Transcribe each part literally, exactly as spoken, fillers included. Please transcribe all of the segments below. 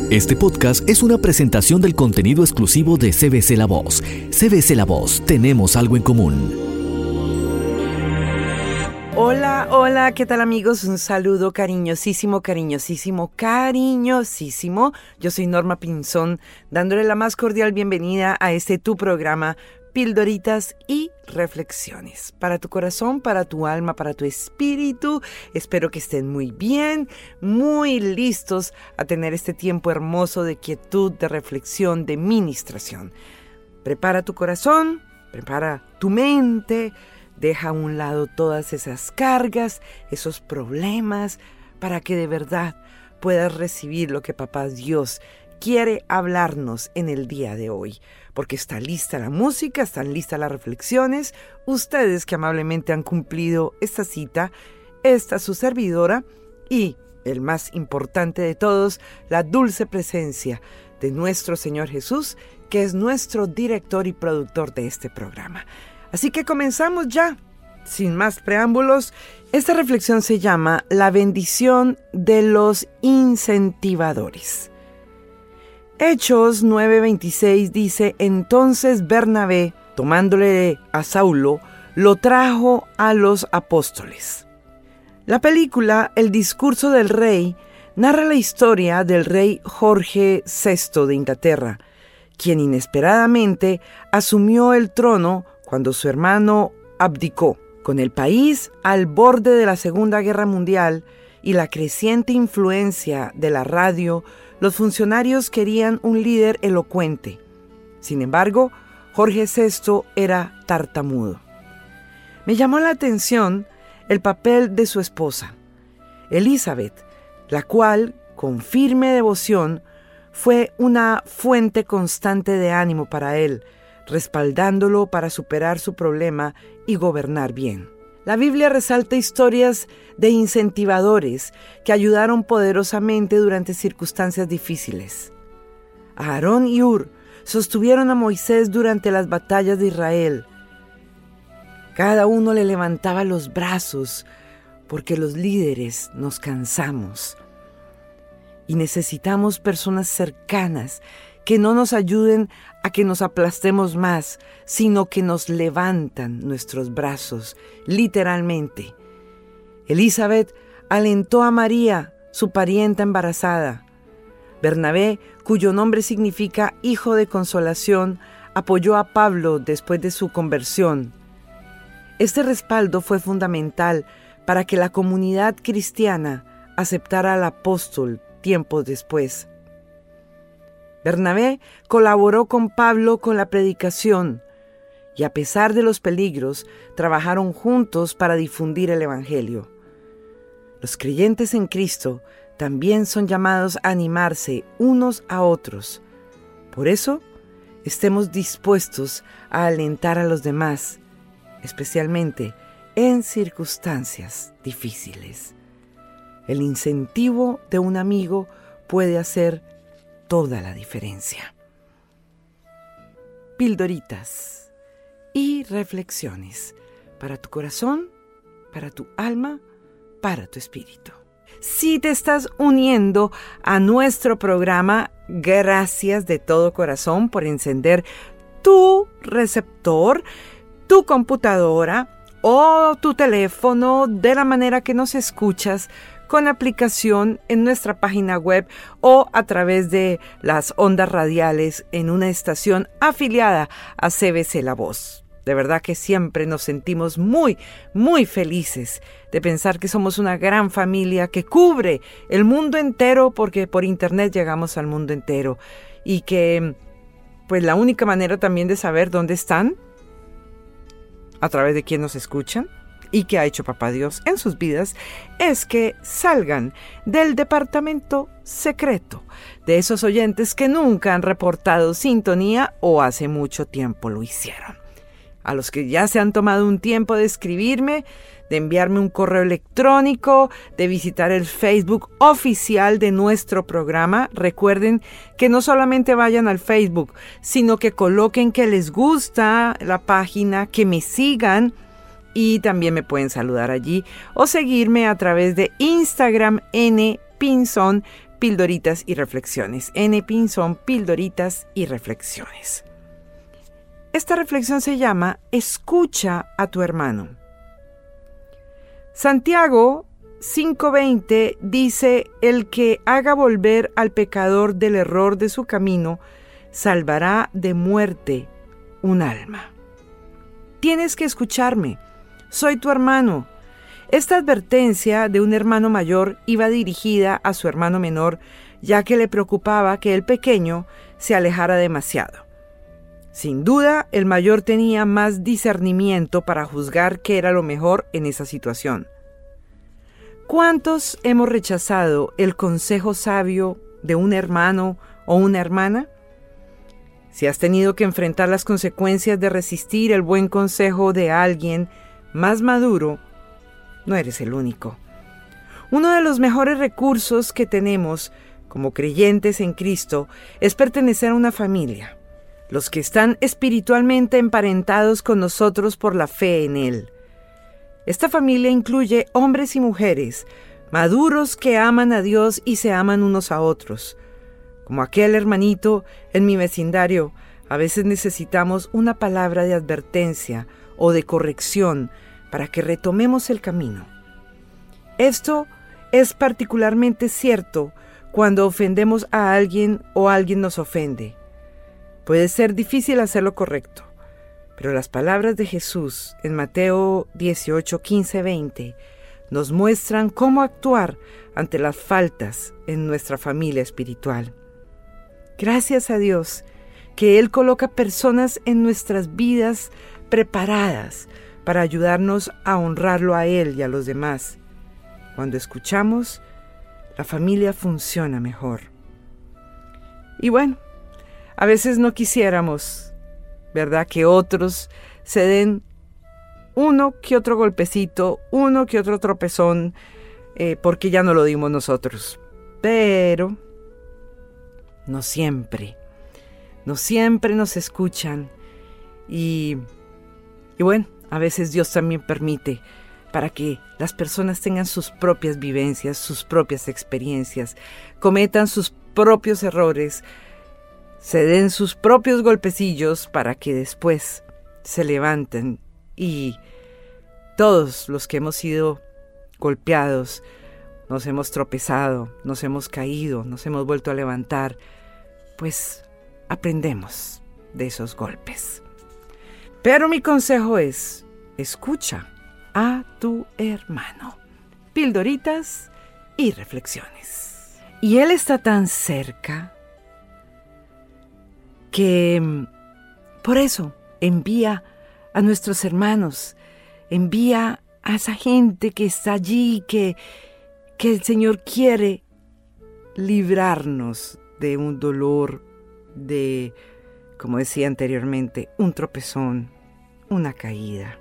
Este podcast es una presentación del contenido exclusivo de C B C La Voz. C B C La Voz, tenemos algo en común. Hola, hola, ¿qué tal amigos? Un saludo cariñosísimo, cariñosísimo, cariñosísimo. Yo soy Norma Pinzón, dándole la más cordial bienvenida a este tu programa, Pildoritas y Reflexiones. Para tu corazón, para tu alma, para tu espíritu. Espero que estén muy bien, muy listos a tener este tiempo hermoso de quietud, de reflexión, de ministración. Prepara tu corazón, prepara tu mente. Deja a un lado todas esas cargas, esos problemas, para que de verdad puedas recibir lo que Papá Dios quiere hablarnos en el día de hoy. Porque está lista la música, están listas las reflexiones. Ustedes que amablemente han cumplido esta cita, esta su servidora y, el más importante de todos, la dulce presencia de nuestro Señor Jesús, que es nuestro director y productor de este programa. Así que comenzamos ya, sin más preámbulos. Esta reflexión se llama La bendición de los incentivadores. Hechos nueve veintiséis dice: entonces Bernabé, tomándole a Saulo, lo trajo a los apóstoles. La película El discurso del rey narra la historia del rey Jorge sexto de Inglaterra, quien inesperadamente asumió el trono cuando su hermano abdicó. Con el país al borde de la Segunda Guerra Mundial y la creciente influencia de la radio, los funcionarios querían un líder elocuente. Sin embargo, Jorge sexto era tartamudo. Me llamó la atención el papel de su esposa, Elizabeth, la cual, con firme devoción, fue una fuente constante de ánimo para él, respaldándolo para superar su problema y gobernar bien. La Biblia resalta historias de incentivadores que ayudaron poderosamente durante circunstancias difíciles. Aarón y Hur sostuvieron a Moisés durante las batallas de Israel. Cada uno le levantaba los brazos porque los líderes nos cansamos y necesitamos personas cercanas que no nos ayuden a que nos aplastemos más, sino que nos levantan nuestros brazos, literalmente. Elizabeth alentó a María, su parienta embarazada. Bernabé, cuyo nombre significa hijo de consolación, apoyó a Pablo después de su conversión. Este respaldo fue fundamental para que la comunidad cristiana aceptara al apóstol tiempos después. Bernabé colaboró con Pablo con la predicación y a pesar de los peligros, trabajaron juntos para difundir el Evangelio. Los creyentes en Cristo también son llamados a animarse unos a otros. Por eso, estemos dispuestos a alentar a los demás, especialmente en circunstancias difíciles. El incentivo de un amigo puede hacer toda la diferencia. Pildoritas y reflexiones para tu corazón, para tu alma, para tu espíritu. Si te estás uniendo a nuestro programa, gracias de todo corazón por encender tu receptor, tu computadora o tu teléfono de la manera que nos escuchas, con aplicación en nuestra página web o a través de las ondas radiales en una estación afiliada a C B C La Voz. De verdad que siempre nos sentimos muy, muy felices de pensar que somos una gran familia que cubre el mundo entero, porque por internet llegamos al mundo entero y que pues la única manera también de saber dónde están, a través de quién nos escuchan y qué ha hecho Papá Dios en sus vidas, es que salgan del departamento secreto de esos oyentes que nunca han reportado sintonía o hace mucho tiempo lo hicieron. A los que ya se han tomado un tiempo de escribirme, de enviarme un correo electrónico, de visitar el Facebook oficial de nuestro programa. Recuerden que no solamente vayan al Facebook, sino que coloquen que les gusta la página, que me sigan y también me pueden saludar allí o seguirme a través de Instagram N Pinzón, Pildoritas y Reflexiones. N. Pinzón, Pildoritas y Reflexiones. Esta reflexión se llama Escucha a tu hermano. Santiago cinco veinte dice: el que haga volver al pecador del error de su camino, salvará de muerte un alma. Tienes que escucharme. Soy tu hermano. Esta advertencia de un hermano mayor iba dirigida a su hermano menor, ya que le preocupaba que el pequeño se alejara demasiado. Sin duda, el mayor tenía más discernimiento para juzgar qué era lo mejor en esa situación. ¿Cuántos hemos rechazado el consejo sabio de un hermano o una hermana? Si has tenido que enfrentar las consecuencias de resistir el buen consejo de alguien más maduro, no eres el único. Uno de los mejores recursos que tenemos como creyentes en Cristo es pertenecer a una familia, los que están espiritualmente emparentados con nosotros por la fe en Él. Esta familia incluye hombres y mujeres maduros que aman a Dios y se aman unos a otros. Como aquel hermanito en mi vecindario, a veces necesitamos una palabra de advertencia o de corrección para que retomemos el camino. Esto es particularmente cierto cuando ofendemos a alguien o alguien nos ofende. Puede ser difícil hacer lo correcto, pero las palabras de Jesús en Mateo dieciocho, quince, veinte nos muestran cómo actuar ante las faltas en nuestra familia espiritual. Gracias a Dios que Él coloca personas en nuestras vidas preparadas para ayudarnos a honrarlo a Él y a los demás. Cuando escuchamos, la familia funciona mejor. Y bueno, a veces no quisiéramos, ¿verdad?, que otros se den uno que otro golpecito, uno que otro tropezón, eh, porque ya no lo dimos nosotros. Pero no siempre, no siempre nos escuchan. Y, y bueno, a veces Dios también permite para que las personas tengan sus propias vivencias, sus propias experiencias, cometan sus propios errores, se den sus propios golpecillos para que después se levanten y todos los que hemos sido golpeados, nos hemos tropezado, nos hemos caído, nos hemos vuelto a levantar, pues aprendemos de esos golpes. Pero mi consejo es, escucha a tu hermano. Pildoritas y reflexiones. Y Él está tan cerca que por eso envía a nuestros hermanos, envía a esa gente que está allí, que, que el Señor quiere librarnos de un dolor, de, como decía anteriormente, un tropezón, una caída.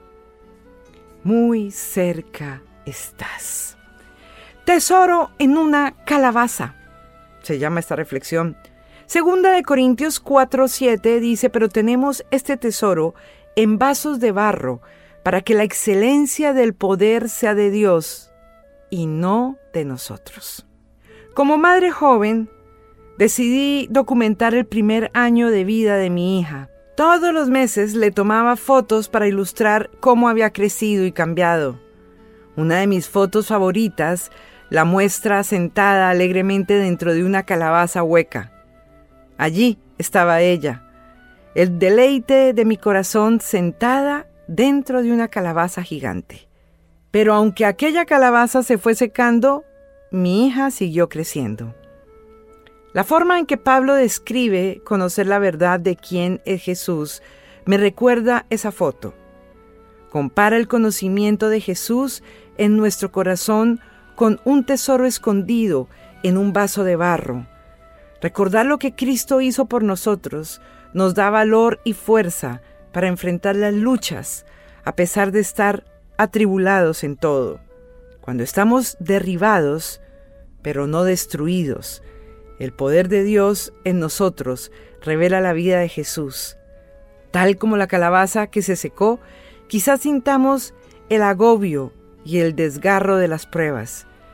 Muy cerca estás. Tesoro en una calabaza, se llama esta reflexión. Segunda de Corintios cuatro, siete dice: pero tenemos este tesoro en vasos de barro, para que la excelencia del poder sea de Dios y no de nosotros. Como madre joven, decidí documentar el primer año de vida de mi hija. Todos los meses le tomaba fotos para ilustrar cómo había crecido y cambiado. Una de mis fotos favoritas la muestra sentada alegremente dentro de una calabaza hueca. Allí estaba ella, el deleite de mi corazón, sentada dentro de una calabaza gigante. Pero aunque aquella calabaza se fue secando, mi hija siguió creciendo. La forma en que Pablo describe conocer la verdad de quién es Jesús me recuerda esa foto. Compara el conocimiento de Jesús en nuestro corazón con un tesoro escondido en un vaso de barro. Recordar lo que Cristo hizo por nosotros nos da valor y fuerza para enfrentar las luchas, a pesar de estar atribulados en todo. Cuando estamos derribados, pero no destruidos, el poder de Dios en nosotros revela la vida de Jesús. Tal como la calabaza que se secó, quizás sintamos el agobio y el desgarro de las pruebas,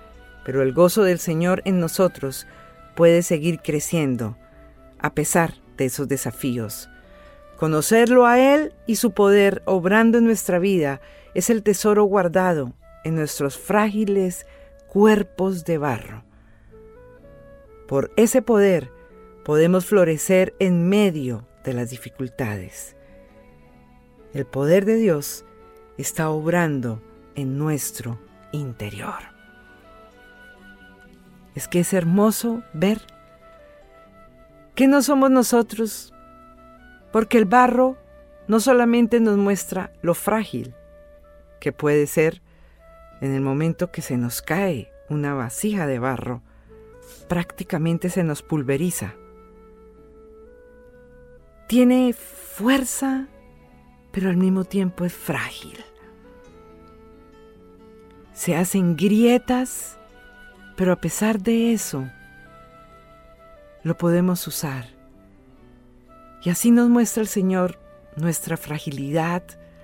pero el gozo del Señor en nosotros puede seguir creciendo a pesar de esos desafíos. Conocerlo a Él y su poder obrando en nuestra vida es el tesoro guardado en nuestros frágiles cuerpos de barro. Por ese poder podemos florecer en medio de las dificultades. El poder de Dios está obrando en nuestro interior. Es que es hermoso ver que no somos nosotros, porque el barro no solamente nos muestra lo frágil que puede ser en el momento que se nos cae una vasija de barro, prácticamente se nos pulveriza. Tiene fuerza, pero al mismo tiempo es frágil. Se hacen grietas, pero a pesar de eso, lo podemos usar. Y así nos muestra el Señor nuestra fragilidad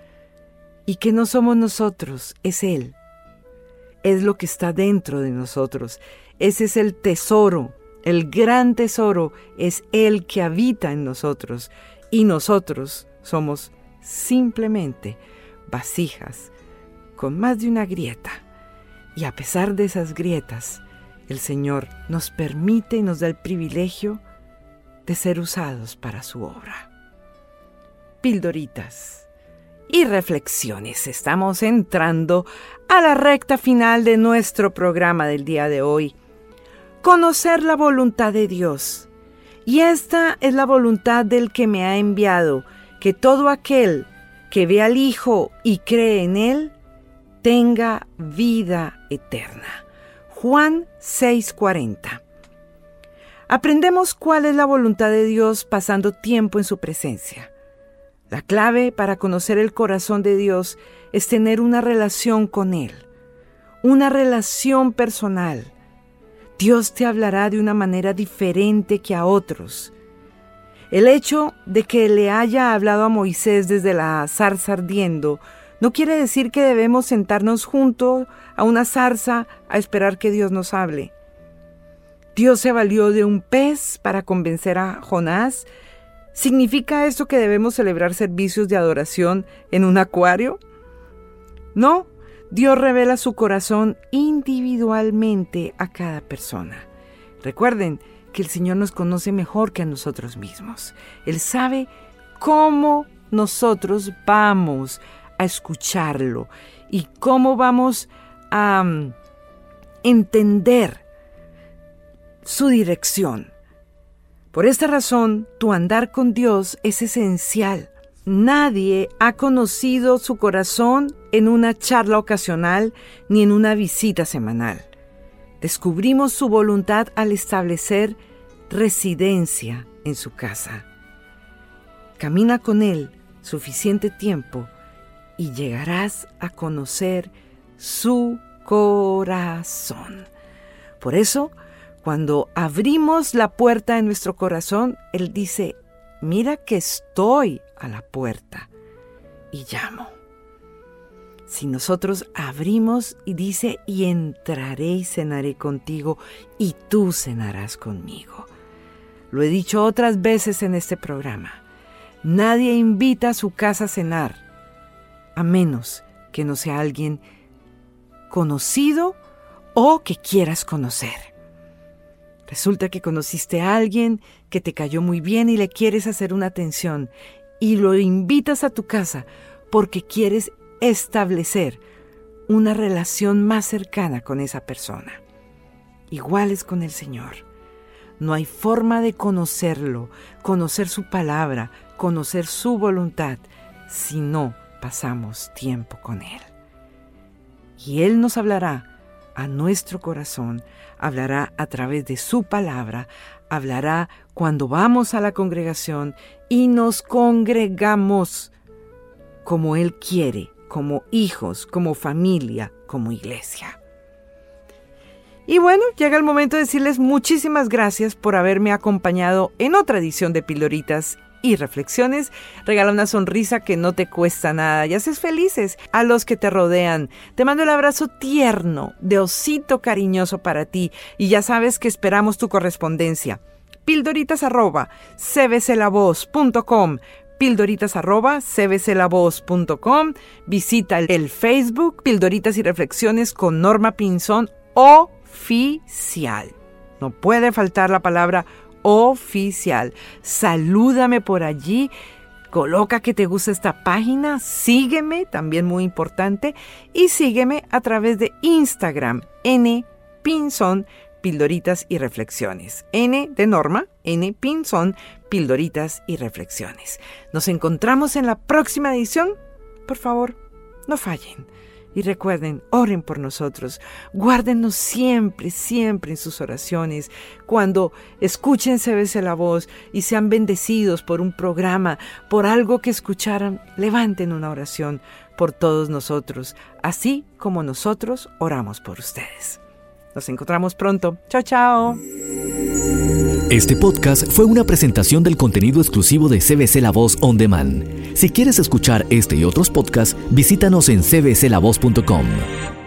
y que no somos nosotros, es Él. Es lo que está dentro de nosotros. Ese es el tesoro, el gran tesoro, es Él que habita en nosotros. Y nosotros somos simplemente vasijas con más de una grieta. Y a pesar de esas grietas, el Señor nos permite y nos da el privilegio de ser usados para su obra. Pildoritas y reflexiones. Estamos entrando a la recta final de nuestro programa del día de hoy. Conocer la voluntad de Dios. Y esta es la voluntad del que me ha enviado, que todo aquel que ve al Hijo y cree en Él, tenga vida eterna. Juan seis cuarenta. Aprendemos cuál es la voluntad de Dios pasando tiempo en su presencia. La clave para conocer el corazón de Dios es tener una relación con Él, una relación personal. Dios te hablará de una manera diferente que a otros. El hecho de que le haya hablado a Moisés desde la zarza ardiendo no quiere decir que debemos sentarnos junto a una zarza a esperar que Dios nos hable. Dios se valió de un pez para convencer a Jonás. ¿Significa esto que debemos celebrar servicios de adoración en un acuario? No, Dios revela su corazón individualmente a cada persona. Recuerden que el Señor nos conoce mejor que a nosotros mismos. Él sabe cómo nosotros vamos a escucharlo y cómo vamos a um, entender su dirección. Por esta razón, tu andar con Dios es esencial. Nadie ha conocido su corazón en una charla ocasional ni en una visita semanal. Descubrimos su voluntad al establecer residencia en su casa. Camina con Él suficiente tiempo y llegarás a conocer su corazón. Por eso, cuando abrimos la puerta de nuestro corazón, Él dice, mira que estoy a la puerta y llamo. Si nosotros abrimos y dice, y entraré y cenaré contigo, y tú cenarás conmigo. Lo he dicho otras veces en este programa. Nadie invita a su casa a cenar, a menos que no sea alguien conocido o que quieras conocer. Resulta que conociste a alguien que te cayó muy bien y le quieres hacer una atención y lo invitas a tu casa porque quieres establecer una relación más cercana con esa persona. Igual es con el Señor. No hay forma de conocerlo, conocer su palabra, conocer su voluntad, si no pasamos tiempo con Él. Y Él nos hablará a nuestro corazón, hablará a través de su palabra, hablará cuando vamos a la congregación y nos congregamos como Él quiere, como hijos, como familia, como iglesia. Y bueno, llega el momento de decirles muchísimas gracias por haberme acompañado en otra edición de Pildoritas y reflexiones. Regala una sonrisa que no te cuesta nada y haces felices a los que te rodean. Te mando el abrazo tierno de osito cariñoso para ti y ya sabes que esperamos tu correspondencia. Pildoritas arroba cbclavoz punto com, pildoritas arroba cbclavoz punto com. Visita el Facebook Pildoritas y Reflexiones con Norma Pinzón oficial. No puede faltar la palabra oficial. Salúdame por allí, coloca que te gusta esta página, sígueme, también muy importante, y sígueme a través de Instagram, N Pinzón, Pildoritas y Reflexiones. N de Norma, N Pinzón, Pildoritas y Reflexiones. Nos encontramos en la próxima edición. Por favor, no fallen. Y recuerden, oren por nosotros, guárdennos siempre, siempre en sus oraciones. Cuando escuchen C B C La Voz y sean bendecidos por un programa, por algo que escucharan, levanten una oración por todos nosotros, así como nosotros oramos por ustedes. Nos encontramos pronto. Chao, chao. Este podcast fue una presentación del contenido exclusivo de C B C La Voz On Demand. Si quieres escuchar este y otros podcasts, visítanos en c b c la voz punto com.